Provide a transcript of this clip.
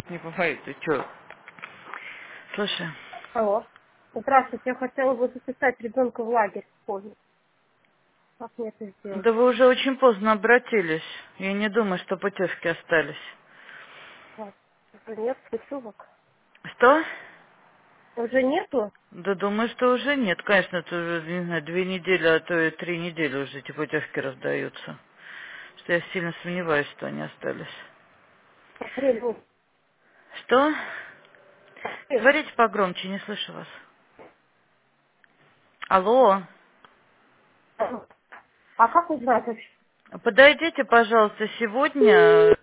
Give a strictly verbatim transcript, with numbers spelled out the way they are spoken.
Не бывает, ты чё? Слушай, Алло. Здравствуйте, я хотела бы записать ребенка в лагерь позже. Как мне это сделать? да вы уже очень поздно обратились. Я не думаю, что путевки остались. Так, уже нет путевок. Что? Уже нету? Да думаю, что уже нет. Конечно, это уже, не знаю, две недели, а то и три недели уже эти путевки раздаются. Что я сильно сомневаюсь, что они остались. Апрель. Что? Апрель. Говорите погромче, не слышу вас. Алло. А как узнать вообще? Подойдите, пожалуйста, сегодня